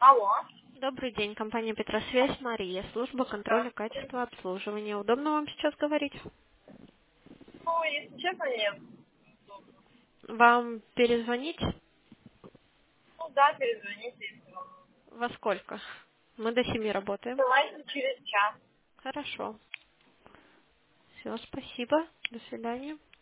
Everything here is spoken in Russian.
Алло. Добрый день, компания Петросвязь, Мария, служба контроля Здравствуйте. качества обслуживания. Удобно вам сейчас говорить? Ну, если честно, нет. Вам перезвонить? Ну да, перезвоните, если вам нужно. Во сколько? Мы до 7 работаем. Давайте через час. Хорошо. Все, спасибо. До свидания.